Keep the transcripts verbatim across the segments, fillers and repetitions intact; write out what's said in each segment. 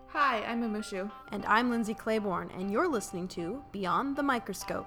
Hi, I'm Umushu. And I'm Lindsay Claiborne, and you're listening to Beyond the Microscope.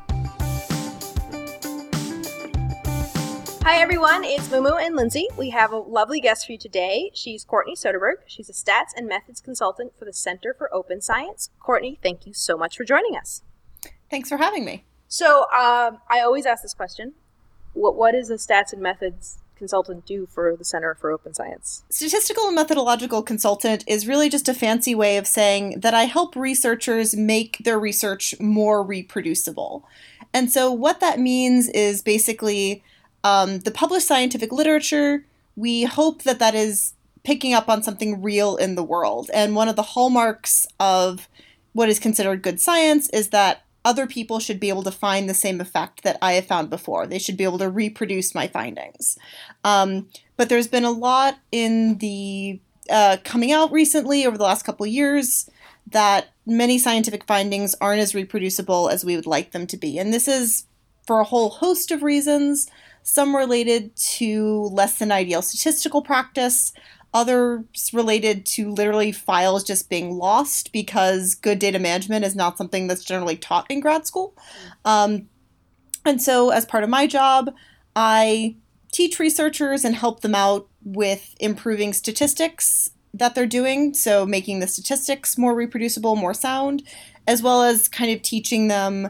Hi everyone, it's Mumu and Lindsay. We have a lovely guest for you today. She's Courtney Soderberg. She's a stats and methods consultant for the Center for Open Science. Courtney, thank you so much for joining us. Thanks for having me. So, um, I always ask this question. What What does a stats and methods consultant do for the Center for Open Science? Statistical and methodological consultant is really just a fancy way of saying that I help researchers make their research more reproducible. And so what that means is basically um, the published scientific literature, we hope that that is picking up on something real in the world. And one of the hallmarks of what is considered good science is that other people should be able to find the same effect that I have found before. They should be able to reproduce my findings. Um, but there's been a lot in the uh, coming out recently over the last couple of years that many scientific findings aren't as reproducible as we would like them to be. And this is for a whole host of reasons, some related to less than ideal statistical practice, others related to literally files just being lost because good data management is not something that's generally taught in grad school. Um, and so as part of my job, I teach researchers and help them out with improving statistics that they're doing, so making the statistics more reproducible, more sound, as well as kind of teaching them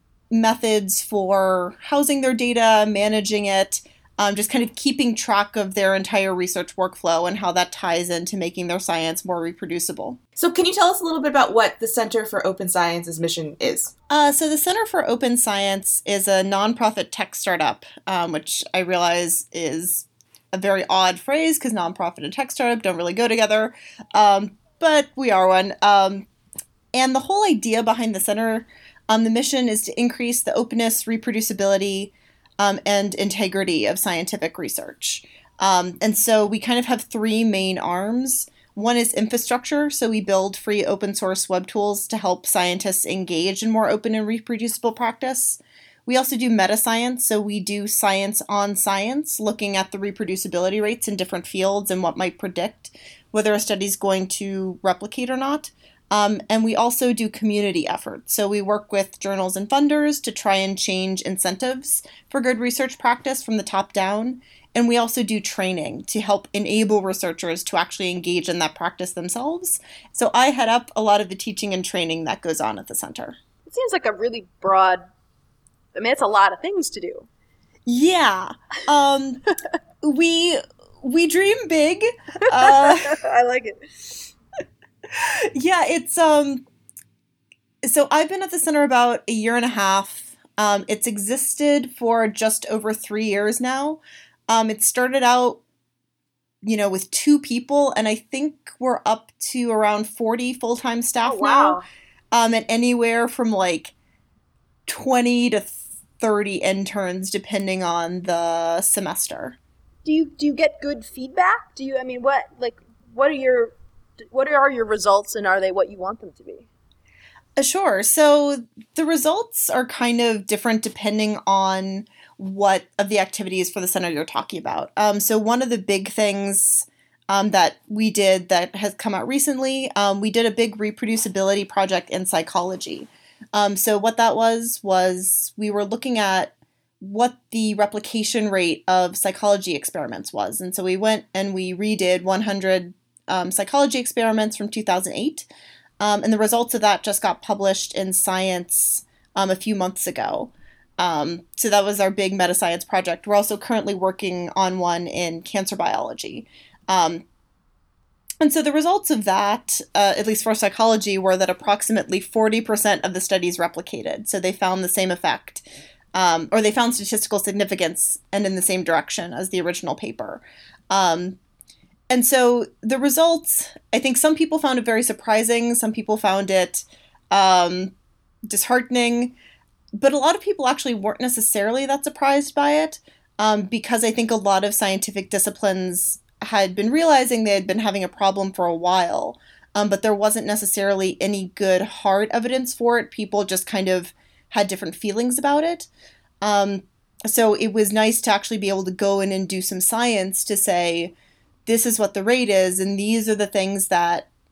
methods for housing their data, managing it, Um, just kind of keeping track of their entire research workflow and how that ties into making their science more reproducible. So can you tell us a little bit about what the Center for Open Science's mission is? Uh, so the Center for Open Science is a nonprofit tech startup, um, which I realize is a very odd phrase because nonprofit and tech startup don't really go together, um, but we are one. Um, and the whole idea behind the center, um, the mission is to increase the openness, reproducibility, Um, and integrity of scientific research. Um, and so we kind of have three main arms. One is infrastructure, so we build free open source web tools to help scientists engage in more open and reproducible practice. We also do meta science, so we do science on science, looking at the reproducibility rates in different fields and what might predict whether a study is going to replicate or not. Um, and we also do community efforts. So we work with journals and funders to try and change incentives for good research practice from the top down. And we also do training to help enable researchers to actually engage in that practice themselves. So I head up a lot of the teaching and training that goes on at the center. It seems like a really broad, I mean, it's a lot of things to do. Yeah. Um, we we dream big. Uh, I like it. Yeah, it's, um, so I've been at the center about a year and a half. Um, it's existed for just over three years now. Um, it started out, you know, with two people, and I think we're up to around forty full-time staff Oh, wow. now. Um, and anywhere from like twenty to thirty interns, depending on the semester. Do you do you get good feedback? Do you, I mean, what, like, what are your... What are your results, and are they what you want them to be? Uh, sure. So the results are kind of different depending on what of the activities for the center you're talking about. Um, so one of the big things um, that we did that has come out recently, um, we did a big reproducibility project in psychology. Um, so what that was, was we were looking at what the replication rate of psychology experiments was. And so we went and we redid one hundred Um, psychology experiments from two thousand eight, um, and the results of that just got published in Science um, a few months ago. Um, so that was our big meta-science project. We're also currently working on one in cancer biology. Um, and so the results of that, uh, at least for psychology, were that approximately forty percent of the studies replicated. So they found the same effect, um, or they found statistical significance and in the same direction as the original paper. Um, And so the results, I think some people found it very surprising. Some people found it um, disheartening. But a lot of people actually weren't necessarily that surprised by it um, because I think a lot of scientific disciplines had been realizing they had been having a problem for a while. Um, but there wasn't necessarily any good hard evidence for it. People just kind of had different feelings about it. Um, so it was nice to actually be able to go in and do some science to say, this is what the rate is, and these are the things that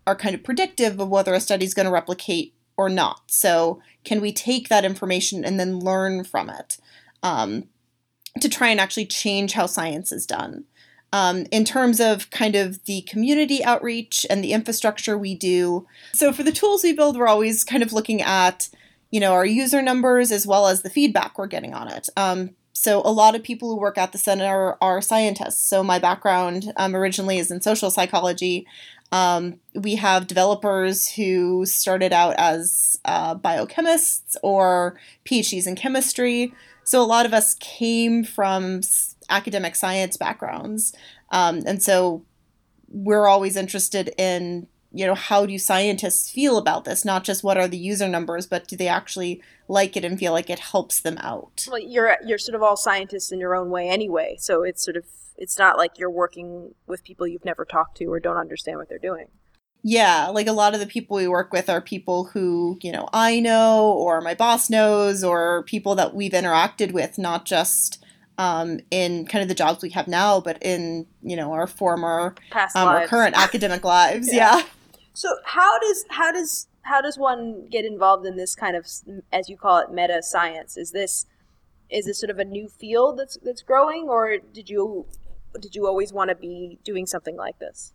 are kind of predictive of whether a study is going to replicate or not. So can we take that information and then learn from it um, to try and actually change how science is done? Um, in terms of kind of the community outreach and the infrastructure we do. So for the tools we build, we're always kind of looking at, you know, our user numbers as well as the feedback we're getting on it. Um, so a lot of people who work at the center are scientists. So my background um, originally is in social psychology. Um, we have developers who started out as uh, biochemists or PhDs in chemistry. So a lot of us came from academic science backgrounds. Um, and so we're always interested in, you know, how do scientists feel about this? Not just what are the user numbers, but do they actually like it and feel like it helps them out? Well, you're you're sort of all scientists in your own way anyway. So it's sort of, it's not like you're working with people you've never talked to or don't understand what they're doing. Yeah, like a lot of the people we work with are people who, you know, I know or my boss knows or people that we've interacted with, not just um, in kind of the jobs we have now, but in, you know, our former Past um, or lives. current academic lives. Yeah. Yeah. So how does how does how does one get involved in this kind of, as you call it, meta science? Is this is this sort of a new field that's that's growing, or did you did you always want to be doing something like this?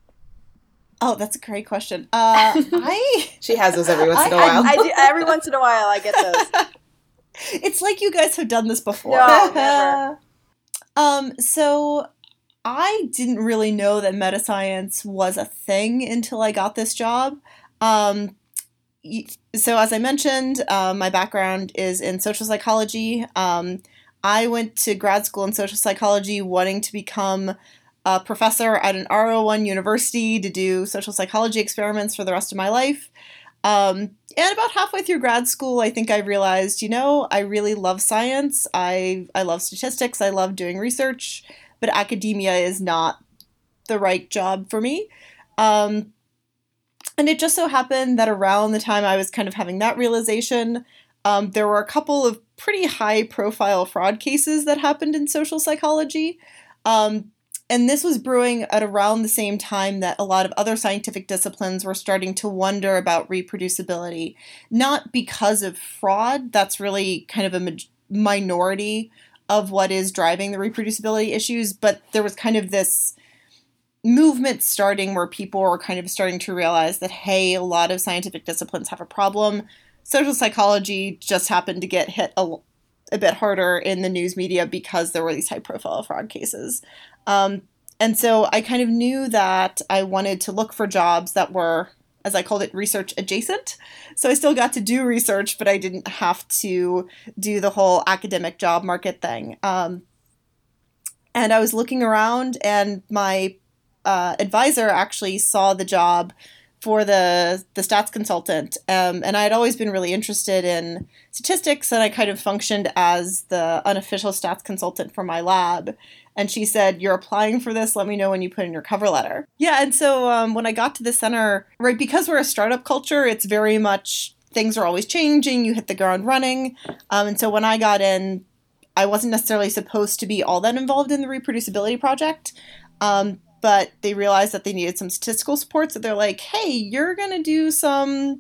Oh, that's a great question. Uh, I She has those every once I- in a while. I do, every once in a while I get those. It's like you guys have done this before. No, never. um, so I didn't really know that meta science was a thing until I got this job. Um, y- so as I mentioned, uh, my background is in social psychology. Um, I went to grad school in social psychology wanting to become a professor at an R O one university to do social psychology experiments for the rest of my life. Um, and about halfway through grad school, I think I realized, you know, I really love science. I, I love statistics. I love doing research, but academia is not the right job for me. Um, and it just so happened that around the time I was kind of having that realization, um, there were a couple of pretty high profile fraud cases that happened in social psychology. Um, And this was brewing at around the same time that a lot of other scientific disciplines were starting to wonder about reproducibility. Not because of fraud, that's really kind of a ma- minority of what is driving the reproducibility issues, but there was kind of this movement starting where people were kind of starting to realize that, hey, a lot of scientific disciplines have a problem. Social psychology just happened to get hit a, a bit harder in the news media because there were these high-profile fraud cases. Um, and so I kind of knew that I wanted to look for jobs that were, as I called it, research adjacent. So I still got to do research, but I didn't have to do the whole academic job market thing. Um, and I was looking around, and my uh, advisor actually saw the job for the the stats consultant. Um, and I had always been really interested in statistics, and I kind of functioned as the unofficial stats consultant for my lab. And she said, you're applying for this, let me know when you put in your cover letter. Yeah, and so um, when I got to the center, right, because we're a startup culture, it's very much, things are always changing, you hit the ground running. Um, and so when I got in, I wasn't necessarily supposed to be all that involved in the reproducibility project. Um, but they realized that they needed some statistical support, so they're like, hey, you're going to do some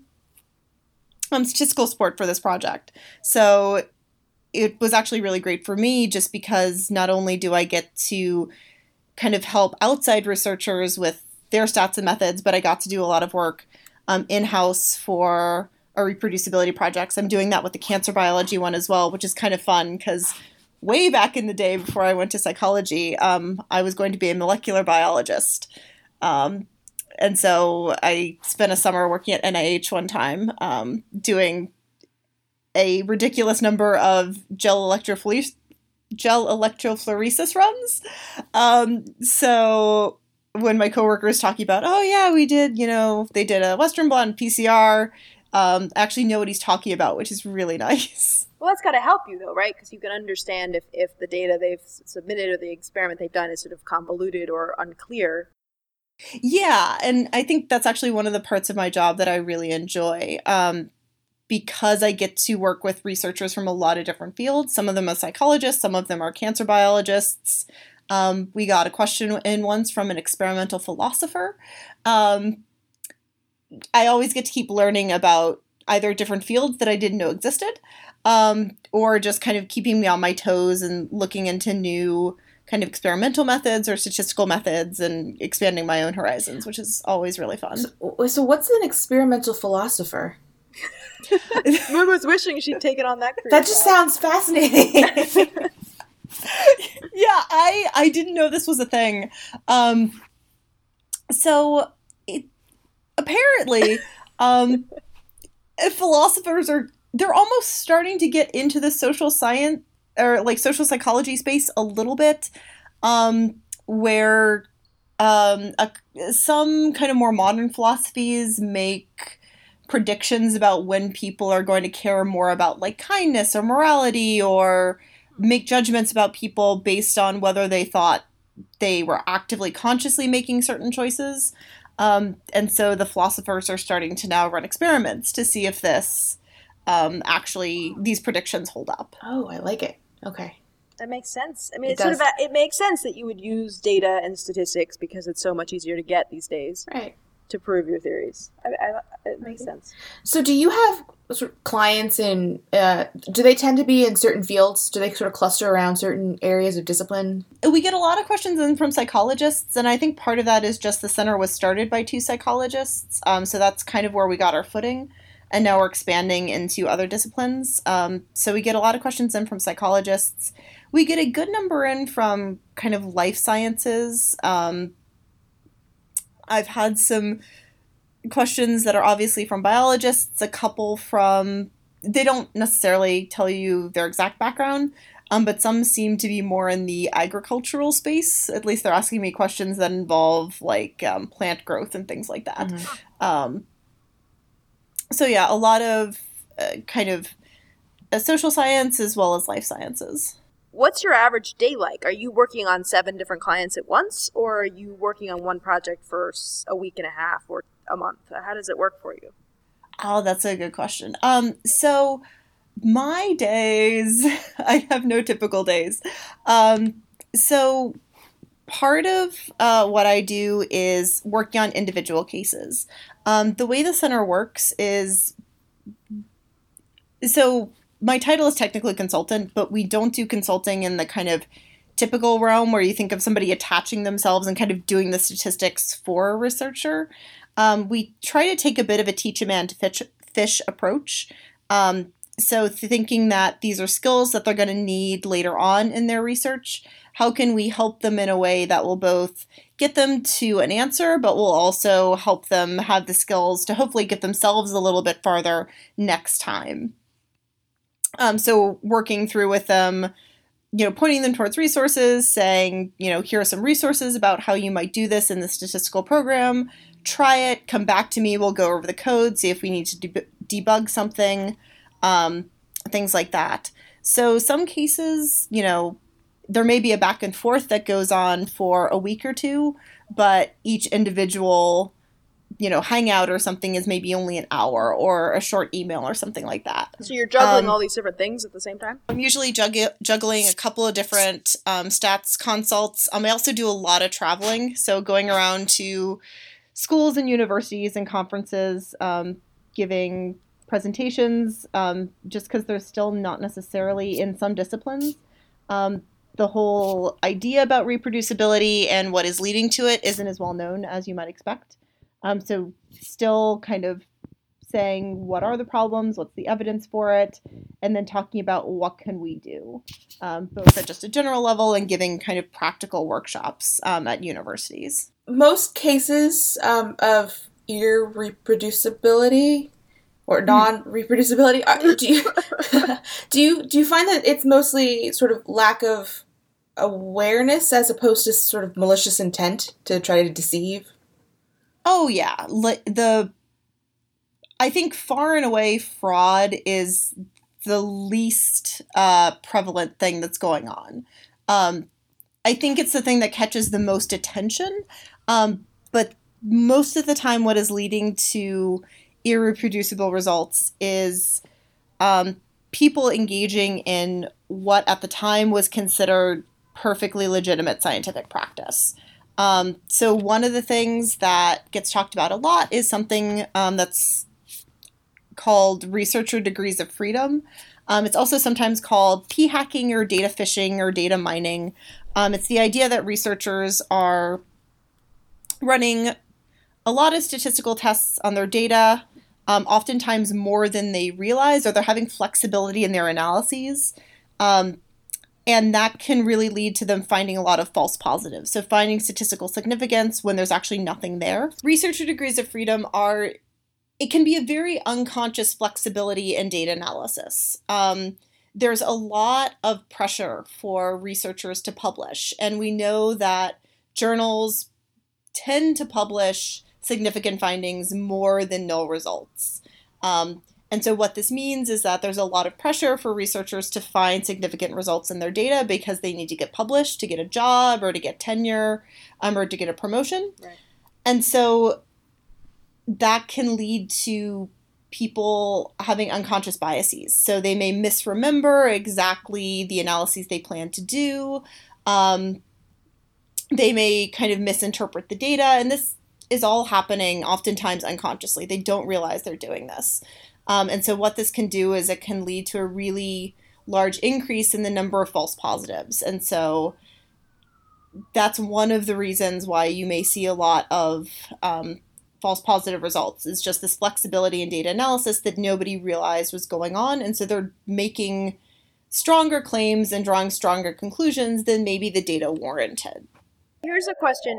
um, statistical support for this project. So it was actually really great for me just because not only do I get to kind of help outside researchers with their stats and methods, but I got to do a lot of work um, in-house for our reproducibility projects. I'm doing that with the cancer biology one as well, which is kind of fun because way back in the day before I went to psychology, um, I was going to be a molecular biologist. Um, and so I spent a summer working at N I H one time um, doing a ridiculous number of gel electrophoresis, gel electrophoresis runs. Um, so when my coworker was talking about, oh yeah, we did, you know, they did a Western blot P C R, um, I actually know what he's talking about, which is really nice. Well, that's got to help you, though, right? Because you can understand if, if the data they've submitted or the experiment they've done is sort of convoluted or unclear. Yeah, and I think that's actually one of the parts of my job that I really enjoy. Um, because I get to work with researchers from a lot of different fields. Some of them are psychologists, some of them are cancer biologists. Um, we got a question in once from an experimental philosopher. Um, I always get to keep learning about either different fields that I didn't know existed, um, or just kind of keeping me on my toes and looking into new kind of experimental methods or statistical methods and expanding my own horizons, which is always really fun. So, so what's an experimental philosopher? I was wishing she'd taken on that career. That just sounds fascinating. Yeah, I I didn't know this was a thing. Um, so it, apparently, um, philosophers are they're almost starting to get into the social science or like social psychology space a little bit, um, where um, a, some kind of more modern philosophies make predictions about when people are going to care more about like kindness or morality or make judgments about people based on whether they thought they were actively consciously making certain choices. Um, and so the philosophers are starting to now run experiments to see if this um, actually, these predictions hold up. Oh, I like it. Okay. That makes sense. I mean, It it's sort does. of a, it makes sense that you would use data and statistics because it's so much easier to get these days Right. to prove your theories. I, I, it makes sense. So do you have sort of clients in, uh, do they tend to be in certain fields? Do they sort of cluster around certain areas of discipline? We get a lot of questions in from psychologists, and I think part of that is just the center was started by two psychologists, um, so that's kind of where we got our footing, and now we're expanding into other disciplines. Um, so we get a lot of questions in from psychologists. We get a good number in from kind of life sciences. Um, I've had some questions that are obviously from biologists, a couple from, they don't necessarily tell you their exact background, um, but some seem to be more in the agricultural space. At least they're asking me questions that involve like um, plant growth and things like that. Mm-hmm. Um, so yeah, a lot of uh, kind of uh, social science as well as life sciences. What's your average day like? Are you working on seven different clients at once, or are you working on one project for s- a week and a half or a month? How does it work for you? Oh, that's a good question. Um, so my days, I have no typical days. Um, so part of uh, what I do is working on individual cases. Um, the way the center works is, so my title is technically consultant, but we don't do consulting in the kind of typical realm where you think of somebody attaching themselves and kind of doing the statistics for a researcher. Um, we try to take a bit of a teach a man to fish, fish approach. Um, so thinking that these are skills that they're going to need later on in their research, how can we help them in a way that will both get them to an answer, but will also help them have the skills to hopefully get themselves a little bit farther next time. Um, so working through with them, you know, pointing them towards resources, saying, you know, here are some resources about how you might do this in the statistical program. Try it, come back to me, we'll go over the code, see if we need to deb- debug something, um, things like that. So some cases, you know, there may be a back and forth that goes on for a week or two, but each individual, you know, hangout or something is maybe only an hour or a short email or something like that. So you're juggling Um, all these different things at the same time? I'm usually jugg- juggling a couple of different um, stats consults. Um, I also do a lot of traveling, so going around to schools and universities and conferences, um, giving presentations, um, just because they're still not necessarily in some disciplines. Um, the whole idea about reproducibility and what is leading to it isn't as well known as you might expect. Um, so still kind of saying what are the problems, what's the evidence for it, and then talking about what can we do, um, both at just a general level and giving kind of practical workshops um, at universities. Most cases um, of irreproducibility or non-reproducibility, are, do you do you do you find that it's mostly sort of lack of awareness as opposed to sort of malicious intent to try to deceive? Oh yeah, Li- the I think far and away fraud is the least uh, prevalent thing that's going on. Um, I think it's the thing that catches the most attention, um, but most of the time what is leading to irreproducible results is um, people engaging in what at the time was considered perfectly legitimate scientific practice. Um, so one of the things that gets talked about a lot is something um, that's called researcher degrees of freedom. Um, it's also sometimes called p-hacking or data phishing or data mining. Um, it's the idea that researchers are running a lot of statistical tests on their data, um, oftentimes more than they realize, or they're having flexibility in their analyses. Um, and that can really lead to them finding a lot of false positives. So finding statistical significance when there's actually nothing there. Researcher degrees of freedom are, it can be a very unconscious flexibility in data analysis. Um, there's a lot of pressure for researchers to publish, and we know that journals tend to publish significant findings more than null results. Um, and so what this means is that there's a lot of pressure for researchers to find significant results in their data because they need to get published to get a job or to get tenure um, or to get a promotion. Right. And so that can lead to people having unconscious biases. So they may misremember exactly the analyses they plan to do. Um, they may kind of misinterpret the data. And this is all happening oftentimes unconsciously. They don't realize they're doing this. Um, and so what this can do is it can lead to a really large increase in the number of false positives. And so that's one of the reasons why you may see a lot of um, false positive results, is just this flexibility in data analysis that nobody realized was going on. And so they're making stronger claims and drawing stronger conclusions than maybe the data warranted. Here's a question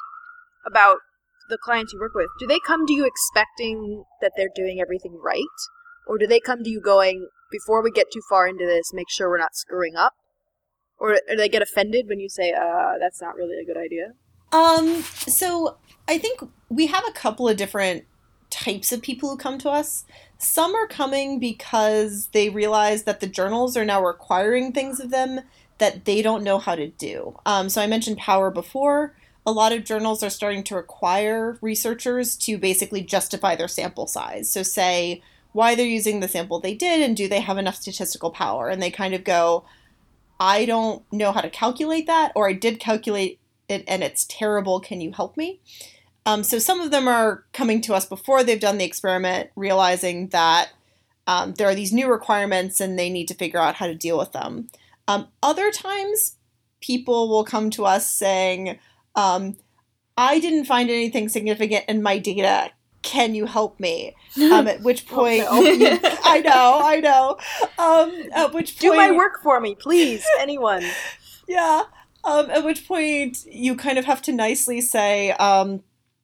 about the clients you work with. Do they come to you expecting that they're doing everything right? Or do they come to you going, before we get too far into this, make sure we're not screwing up? Or do they get offended when you say, uh, that's not really a good idea? Um, so I think we have a couple of different types of people who come to us. Some are coming because they realize that the journals are now requiring things of them that they don't know how to do. Um, so I mentioned Power before. A lot of journals are starting to require researchers to basically justify their sample size. So say why they're using the sample they did and do they have enough statistical power? And they kind of go, I don't know how to calculate that, or I did calculate it and it's terrible. Can you help me? Um, so some of them are coming to us before they've done the experiment, realizing that um, there are these new requirements and they need to figure out how to deal with them. Um, other times, people will come to us saying, um, I didn't find anything significant in my data. Can you help me? Um, at which point, Oh, no. I know, I know. Um, at which point, Do my work for me, please, anyone. Yeah. Um, at which point, you kind of have to nicely say, um,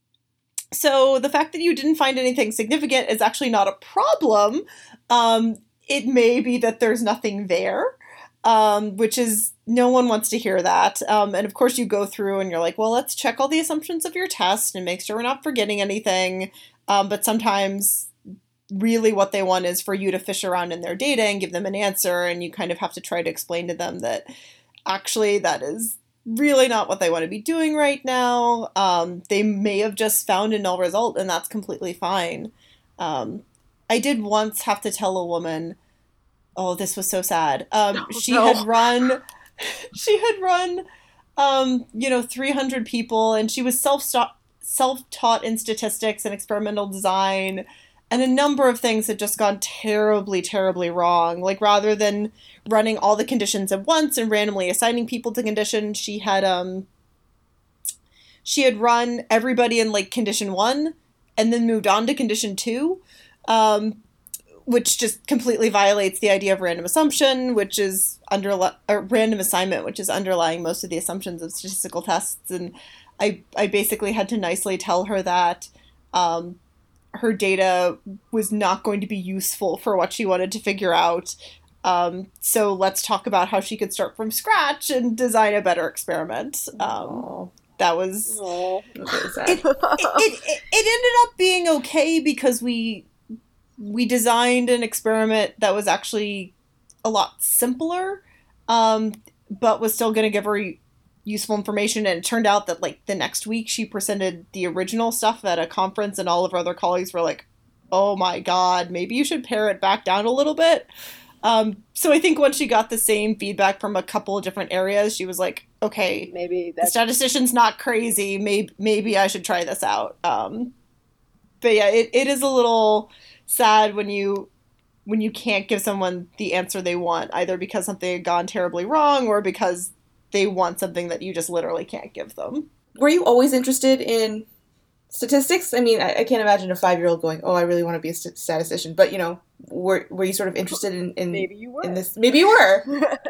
so the fact that you didn't find anything significant is actually not a problem. Um, it may be that there's nothing there. Um, which is, no one wants to hear that. Um, and of course you go through and you're like, well, let's check all the assumptions of your test and make sure we're not forgetting anything. Um, but sometimes really what they want is for you to fish around in their data and give them an answer. And you kind of have to try to explain to them that actually that is really not what they want to be doing right now. Um, they may have just found a null result and that's completely fine. Um, I did once have to tell a woman, oh, this was so sad. Um, Oh, she no. had run, she had run, um, you know, three hundred people, and she was self self-taught in statistics and experimental design, and a number of things had just gone terribly, terribly wrong. Like, rather than running all the conditions at once and randomly assigning people to conditions, she had um, she had run everybody in like condition one, and then moved on to condition two. Um, which just completely violates the idea of random assumption, which is under or random assignment, which is underlying most of the assumptions of statistical tests. And I, I basically had to nicely tell her that um, her data was not going to be useful for what she wanted to figure out. Um, so let's talk about how she could start from scratch and design a better experiment. Um, that was Oh. That's really sad. it, it, it, it ended up being okay because we we designed an experiment that was actually a lot simpler, um, but was still going to give her useful information. And it turned out that like the next week she presented the original stuff at a conference and all of her other colleagues were like, oh my God, maybe you should pare it back down a little bit. Um, so I think once she got the same feedback from a couple of different areas, she was like, okay, Maybe the that's statistician's not crazy. Maybe maybe I should try this out. Um, but yeah, it, it is a little sad when you when you can't give someone the answer they want, either because something had gone terribly wrong or because they want something that you just literally can't give them. Were you always interested in statistics? I mean, I, I can't imagine a five-year-old going, "Oh, I really want to be a st- statistician." But you know, were were you sort of interested in, in maybe you were. in this? Maybe you were.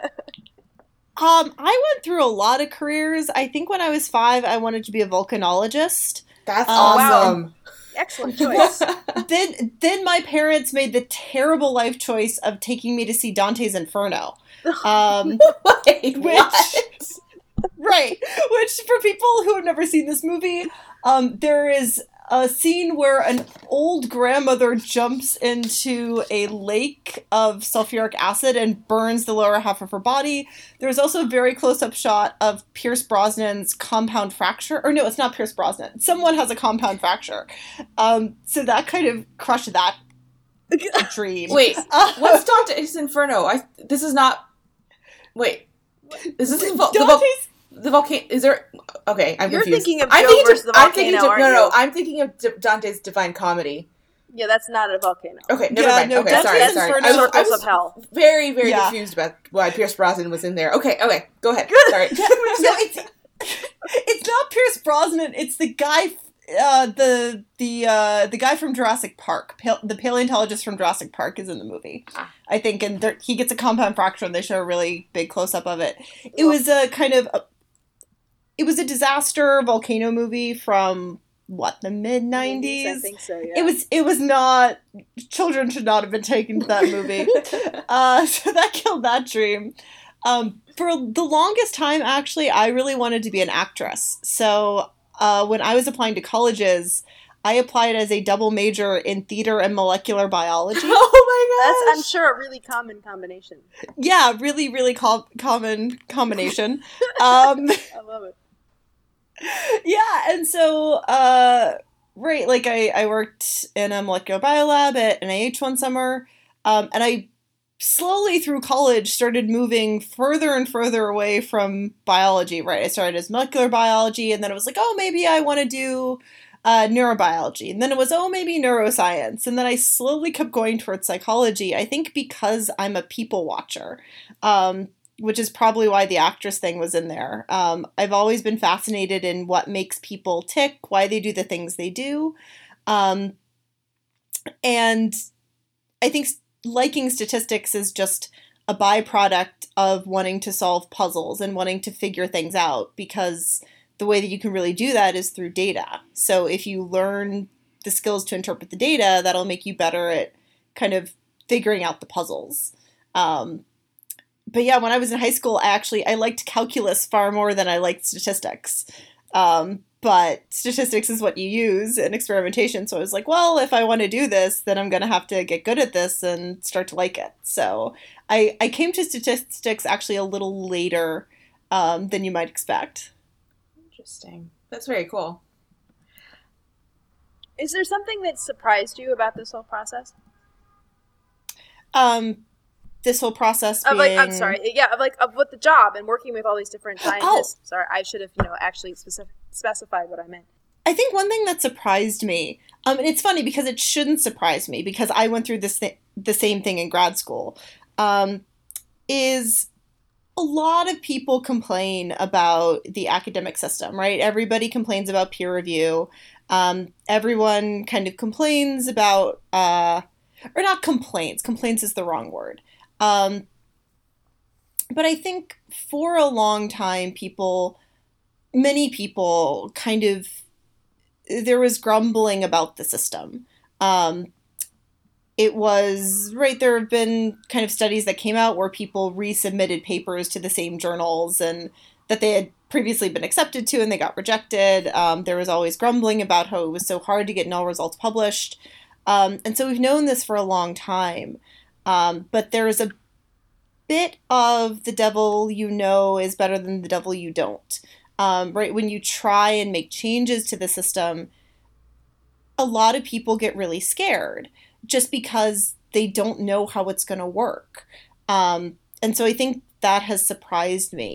Um, I went through a lot of careers. I think when I was five, I wanted to be a volcanologist. That's Um, awesome. Excellent choice. then, then my parents made the terrible life choice of taking me to see Dante's Inferno. Um, Wait, which, what? right, which for people who have never seen this movie, um, there is a scene where an old grandmother jumps into a lake of sulfuric acid and burns the lower half of her body. There's also a very close-up shot of Pierce Brosnan's compound fracture. Or no, it's not Pierce Brosnan. Someone has a compound fracture. Um, so that kind of crushed that dream. Wait, Uh, what's Dante's Inferno? I this is not. Wait, is this the, vol- the, vol- Dante's the volcano? Is there? Okay, I'm You're confused. thinking of I'm Joe thinking versus the I'm thinking volcano, of- no, aren't no, you? I'm thinking of D- Dante's Divine Comedy. Yeah, that's not a volcano. Okay, never Yeah, mind. no, okay, Dante's sorry, sorry. Inferno- I was, I Circles was of Hell. very, very Yeah. confused about why Pierce Brosnan was in there. Okay, okay, go ahead. Sorry. Yeah, no, it's it's not Pierce Brosnan. It's the guy, uh, the the uh, the guy from Jurassic Park. Pale, the paleontologist from Jurassic Park is in the movie, Ah. I think, and there, he gets a compound fracture, and they show a really big close up of it. It was a kind of, a, it was a disaster volcano movie from what, the mid I nineties. think so. Yeah. It was it was not. Children should not have been taken to that movie. Uh, so that killed that dream. Um, for the longest time, actually, I really wanted to be an actress. So uh, when I was applying to colleges, I applied as a double major in theater and molecular biology. Oh my That's, gosh! I'm sure, a really common combination. Yeah, really, really com- common combination. Um, I love it. yeah, and so, uh, right, like I, I worked in a molecular biolab at N I H one summer, um, and I slowly through college started moving further and further away from biology, right? I started as molecular biology, and then it was like, oh, maybe I want to do uh, neurobiology. And then it was, oh, maybe neuroscience. And then I slowly kept going towards psychology, I think because I'm a people watcher, um, which is probably why the actress thing was in there. Um, I've always been fascinated in what makes people tick, why they do the things they do. Um, and I think liking statistics is just a byproduct of wanting to solve puzzles and wanting to figure things out, because the way that you can really do that is through data. So if you learn the skills to interpret the data, that'll make you better at kind of figuring out the puzzles. Um, but yeah, when I was in high school, I actually, I liked calculus far more than I liked statistics. Um, but statistics is what you use in experimentation. So I was like, well, if I want to do this, then I'm going to have to get good at this and start to like it. So I, I came to statistics actually a little later um, than you might expect. Interesting. That's very cool. Is there something that surprised you about this whole process? Um, this whole process Of being... like, I'm sorry, yeah, of like of with the job and working with all these different Oh. scientists. Sorry, I should have you know actually specific, specified what I meant. I think one thing that surprised me, um, and it's funny because it shouldn't surprise me because I went through this th- the same thing in grad school, um, is a lot of people complain about the academic system, right? Everybody complains about peer review. Um, everyone kind of complains about, uh, or not complains, complaints is the wrong word. Um, but I think for a long time, people, many people kind of, there was grumbling about the system. Um, it was, right, there have been kind of studies that came out where people resubmitted papers to the same journals and that they had previously been accepted to and they got rejected. Um, there was always grumbling about how it was so hard to get null results published. Um, and so we've known this for a long time. Um, but there is a bit of the devil you know is better than the devil you don't. Um, right, when you try and make changes to the system, a lot of people get really scared just because they don't know how it's going to work. Um, and so I think that has surprised me.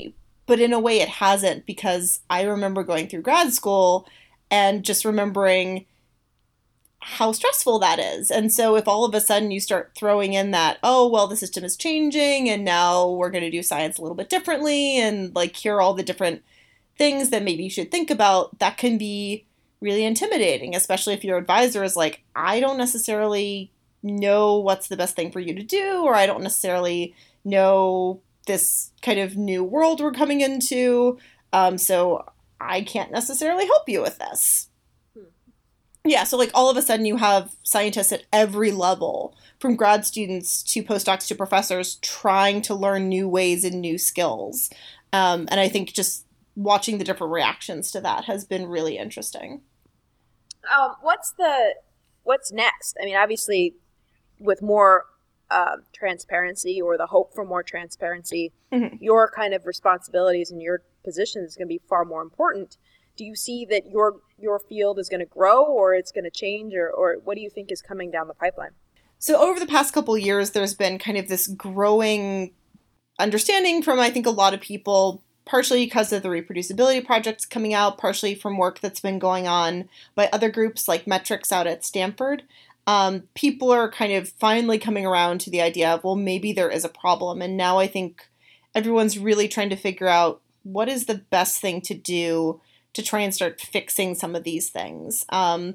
but in a way it hasn't, because I remember going through grad school and just remembering how stressful that is. And so if all of a sudden you start throwing in that, oh, well, the system is changing and now we're going to do science a little bit differently, and like here are all the different things that maybe you should think about, that can be really intimidating, especially if your advisor is like, I don't necessarily know what's the best thing for you to do, or I don't necessarily know this kind of new world we're coming into, um, so I can't necessarily help you with this. Yeah, so like all of a sudden you have scientists at every level, from grad students to postdocs to professors, trying to learn new ways and new skills. Um, and I think just watching the different reactions to that has been really interesting. Um, what's the what's next? I mean, obviously, with more uh, transparency, or the hope for more transparency, mm-hmm. your kind of responsibilities and your position is going to be far more important. Do you see that your your field is going to grow, or it's going to change, or, or what do you think is coming down the pipeline? So over the past couple of years, there's been kind of this growing understanding from, I think, a lot of people, partially because of the reproducibility projects coming out, partially from work that's been going on by other groups like Metrics out at Stanford. Um, people are kind of finally coming around to the idea of, well, maybe there is a problem. And now I think everyone's really trying to figure out what is the best thing to do to try and start fixing some of these things. Um,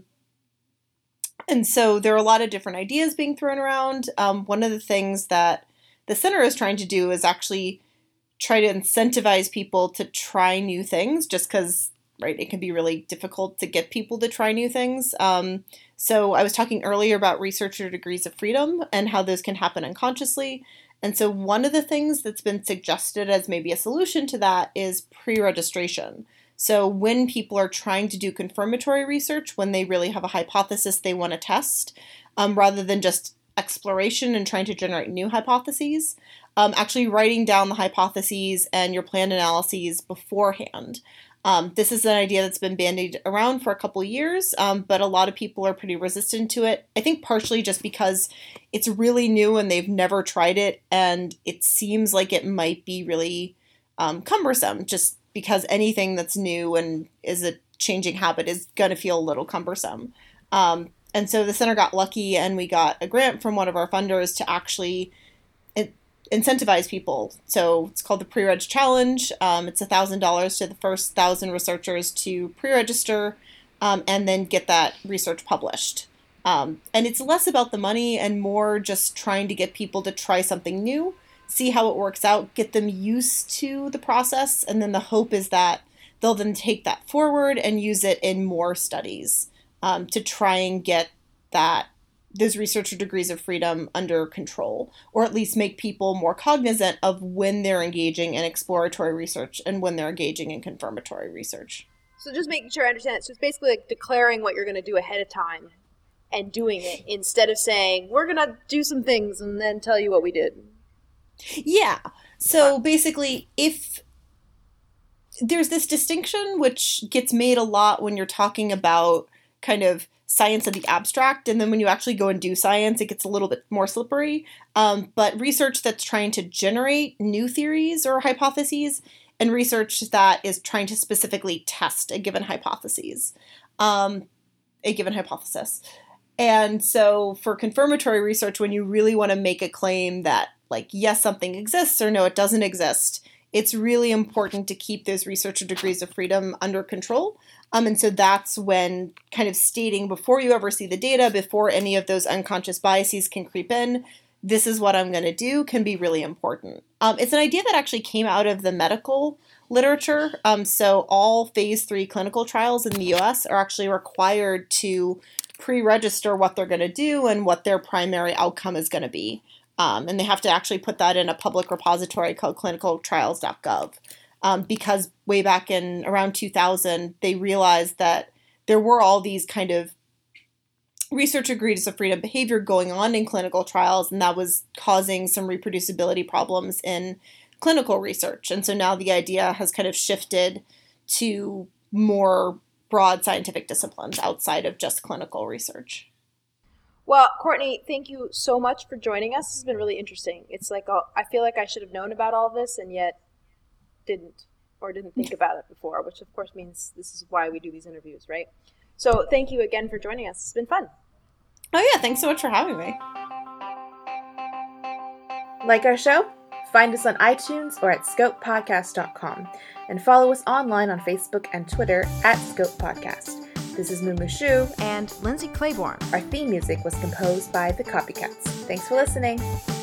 and so there are a lot of different ideas being thrown around. Um, one of the things that the center is trying to do is actually try to incentivize people to try new things, just because, right, it can be really difficult to get people to try new things. Um, so I was talking earlier about researcher degrees of freedom and how those can happen unconsciously. And so one of the things that's been suggested as maybe a solution to that is pre-registration. So when people are trying to do confirmatory research, when they really have a hypothesis they want to test, um, rather than just exploration and trying to generate new hypotheses, um, actually writing down the hypotheses and your planned analyses beforehand. Um, this is an idea that's been bandied around for a couple of years, um, but a lot of people are pretty resistant to it. I think partially just because it's really new and they've never tried it, and it seems like it might be really um, cumbersome, just because anything that's new and is a changing habit is going to feel a little cumbersome. Um, and so the center got lucky, and we got a grant from one of our funders to actually in- incentivize people. So it's called the Pre-Reg Challenge. Um, it's one thousand dollars to the first one thousand researchers to pre-register um, and then get that research published. Um, and it's less about the money and more just trying to get people to try something new, see how it works out, get them used to the process, and then the hope is that they'll then take that forward and use it in more studies um, to try and get that those researcher degrees of freedom under control, or at least make people more cognizant of when they're engaging in exploratory research and when they're engaging in confirmatory research. So just making sure I understand it. So it's basically like declaring what you're going to do ahead of time and doing it, instead of saying, we're going to do some things and then tell you what we did. Yeah. So basically, if there's this distinction which gets made a lot when you're talking about kind of science of the abstract, and then when you actually go and do science, it gets a little bit more slippery. Um, but research that's trying to generate new theories or hypotheses, and research that is trying to specifically test a given hypothesis, um, a given hypothesis. And so for confirmatory research, when you really want to make a claim that, like, yes, something exists, or no, it doesn't exist, it's really important to keep those researcher degrees of freedom under control. Um, and so that's when kind of stating before you ever see the data, before any of those unconscious biases can creep in, this is what I'm going to do, can be really important. Um, it's an idea that actually came out of the medical literature. Um, so all phase three clinical trials in the U S are actually required to pre-register what they're going to do and what their primary outcome is going to be. Um, and they have to actually put that in a public repository called clinical trials dot gov. Um, because way back in around two thousand, they realized that there were all these kind of researcher degrees of freedom behavior going on in clinical trials, and that was causing some reproducibility problems in clinical research. And so now the idea has kind of shifted to more broad scientific disciplines outside of just clinical research. Well, Courtney, thank you so much for joining us. This has been really interesting. It's like, oh, I feel like I should have known about all this and yet didn't. or didn't think about it before, which of course means this is why we do these interviews, right? So thank you again for joining us. It's been fun. Oh yeah, thanks so much for having me. Like our show? Find us on iTunes or at scope podcast dot com, and follow us online on Facebook and Twitter at Scope Podcast. This is Mumu Shu, and Lindsay Claiborne. Our theme music was composed by The Copycats. Thanks for listening.